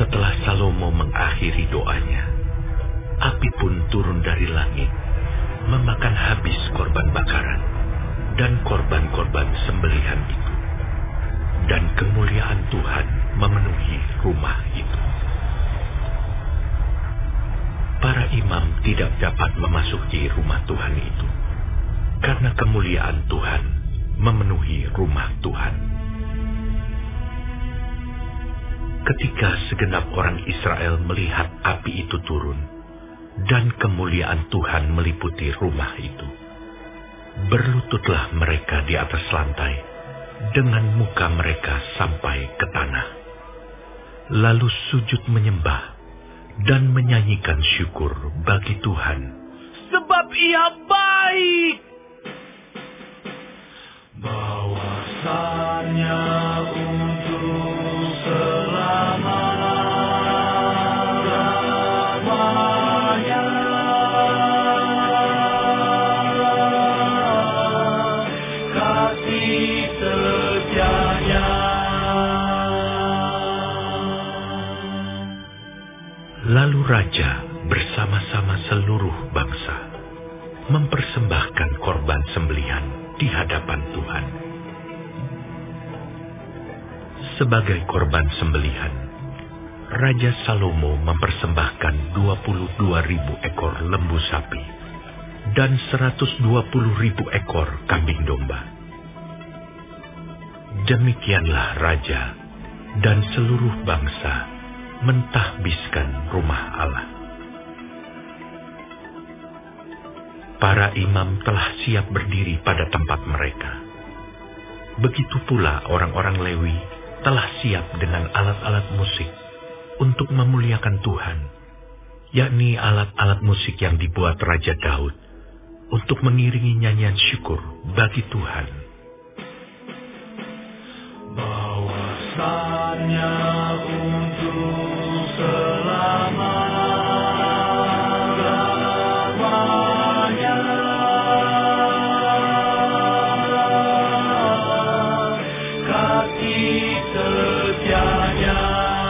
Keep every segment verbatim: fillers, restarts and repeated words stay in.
Setelah Salomo mengakhiri doanya, api pun turun dari langit, memakan habis korban bakaran dan korban-korban sembelihan itu. Dan kemuliaan Tuhan memenuhi rumah itu. Para imam tidak dapat memasuki rumah Tuhan itu, karena kemuliaan Tuhan memenuhi rumah Tuhan. Ketika segenap orang Israel melihat api itu turun, dan kemuliaan Tuhan meliputi rumah itu, berlututlah mereka di atas lantai, dengan muka mereka sampai ke tanah. Lalu sujud menyembah, dan menyanyikan syukur bagi Tuhan. Sebab Ia baik. Bahwasanya untuk selama Lalu raja bersama-sama seluruh bangsa mempersembahkan korban sembelihan di hadapan Tuhan. Sebagai korban sembelihan, Raja Salomo mempersembahkan dua puluh dua ribu ekor lembu sapi dan seratus dua puluh ribu ekor kambing domba. Demikianlah raja dan seluruh bangsa mentahbiskan rumah Allah. Para imam telah siap berdiri pada tempat mereka. Begitu pula orang-orang Lewi telah siap dengan alat-alat musik untuk memuliakan Tuhan, yakni alat-alat musik yang dibuat Raja Daud untuk mengiringi nyanyian syukur bagi Tuhan. Bahwasanya untuk selama-lamanya kasih setianya.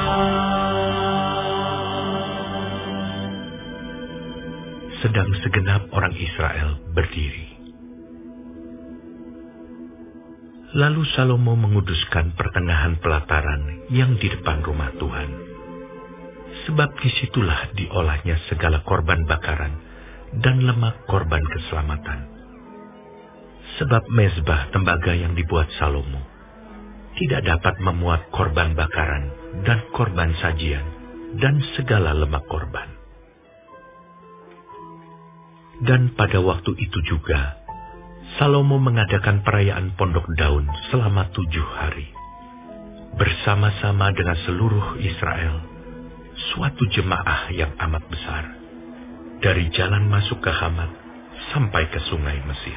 Sedang segenap orang Israel berdiri. Lalu Salomo menguduskan pertengahan pelataran yang di depan rumah Tuhan. Sebab disitulah diolahnya segala korban bakaran dan lemak korban keselamatan. Sebab mezbah tembaga yang dibuat Salomo tidak dapat memuat korban bakaran dan korban sajian dan segala lemak korban. Dan pada waktu itu juga, Salomo mengadakan perayaan Pondok Daun selama tujuh hari, bersama-sama dengan seluruh Israel, suatu jemaah yang amat besar, dari jalan masuk ke Hamat sampai ke sungai Mesir.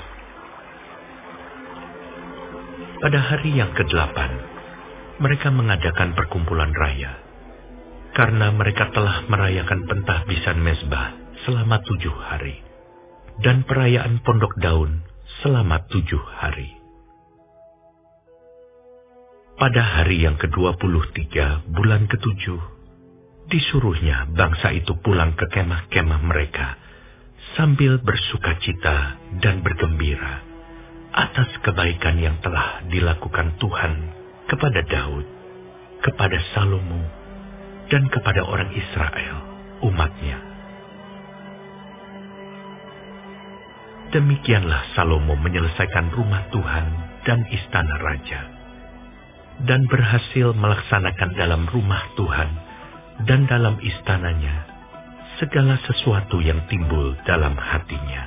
Pada hari yang kedelapan, mereka mengadakan perkumpulan raya, karena mereka telah merayakan pentahbisan mezbah selama tujuh hari, dan perayaan Pondok Daun selama tujuh hari. Pada hari yang kedua puluh tiga bulan ketujuh, disuruhnya bangsa itu pulang ke kemah-kemah mereka sambil bersukacita dan bergembira atas kebaikan yang telah dilakukan Tuhan kepada Daud, kepada Salomo, dan kepada orang Israel, umatnya. Demikianlah Salomo menyelesaikan rumah Tuhan dan istana raja, dan berhasil melaksanakan dalam rumah Tuhan dan dalam istananya segala sesuatu yang timbul dalam hatinya.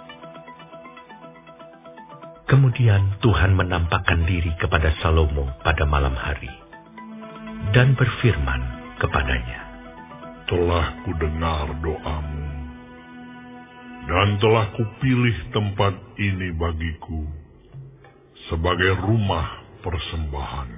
Kemudian Tuhan menampakkan diri kepada Salomo pada malam hari, dan berfirman kepadanya, "Telah kudengar doamu, dan telah kupilih tempat ini bagiku sebagai rumah persembahan.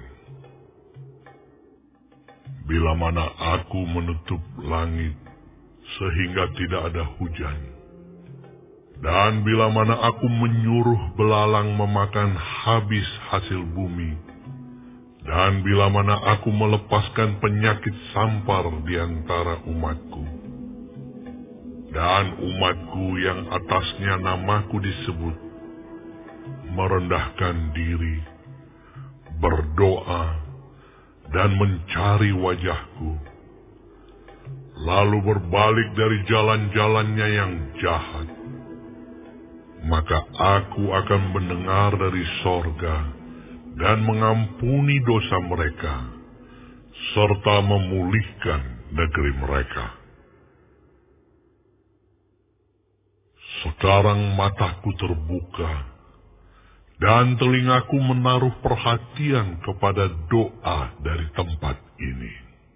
Bila mana aku menutup langit sehingga tidak ada hujan, dan bila mana aku menyuruh belalang memakan habis hasil bumi, Dan bila mana aku melepaskan penyakit sampar di antara umatku, dan umatku yang atasnya namaku disebut, merendahkan diri, berdoa, dan mencari wajahku, lalu berbalik dari jalan-jalannya yang jahat, maka aku akan mendengar dari sorga dan mengampuni dosa mereka, serta memulihkan negeri mereka. Sekarang mataku terbuka, dan telingaku menaruh perhatian kepada doa dari tempat ini.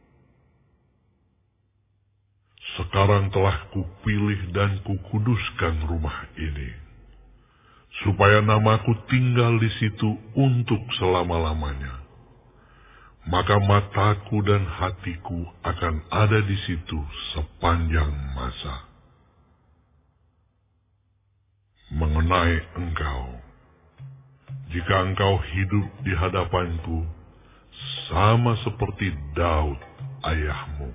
Sekarang telah kupilih dan kukuduskan rumah ini, supaya namaku tinggal di situ untuk selama-lamanya. Maka mataku dan hatiku akan ada di situ sepanjang masa. Mengenai engkau, jika engkau hidup di hadapanku, sama seperti Daud ayahmu,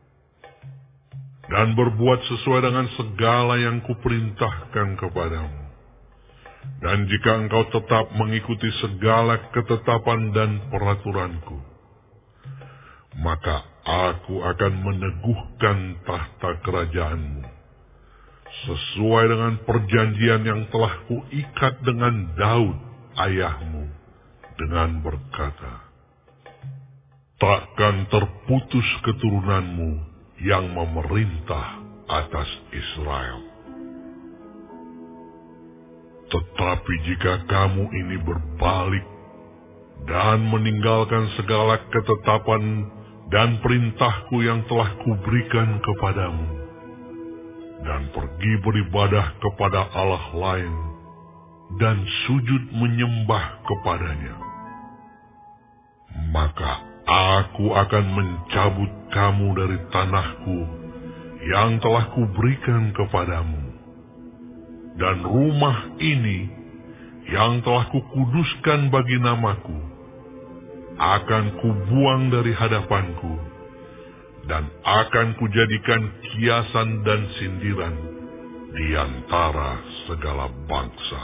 dan berbuat sesuai dengan segala yang kuperintahkan kepadamu, dan jika engkau tetap mengikuti segala ketetapan dan peraturanku, maka aku akan meneguhkan tahta kerajaanmu, sesuai dengan perjanjian yang telah kuikat dengan Daud ayahmu, dengan berkata, takkan terputus keturunanmu yang memerintah atas Israel. Tetapi jika kamu ini berbalik dan meninggalkan segala ketetapan dan perintahku yang telah kuberikan kepadamu, dan pergi beribadah kepada Allah lain, dan sujud menyembah kepadanya, maka aku akan mencabut kamu dari tanahku yang telah kuberikan kepadamu, dan rumah ini yang telah kukuduskan bagi namaku akan kubuang dari hadapanku, dan akan kujadikan kiasan dan sindiran di antara segala bangsa.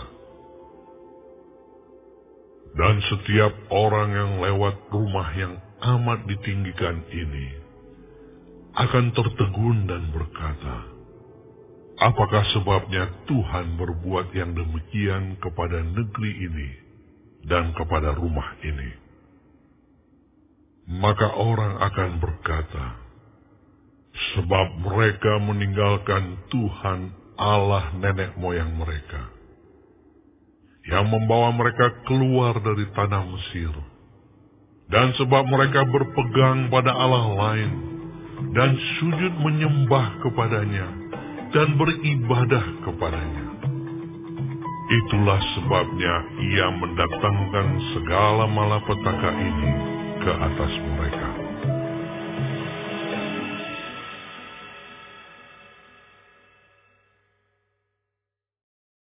Dan setiap orang yang lewat rumah yang amat ditinggikan ini akan tertegun dan berkata, apakah sebabnya Tuhan berbuat yang demikian kepada negeri ini dan kepada rumah ini? Maka orang akan berkata, sebab mereka meninggalkan Tuhan Allah nenek moyang mereka, yang membawa mereka keluar dari tanah Mesir, dan sebab mereka berpegang pada Allah lain, dan sujud menyembah kepadanya, dan beribadah kepadanya. Itulah sebabnya ia mendatangkan segala malapetaka ini ke atas mereka.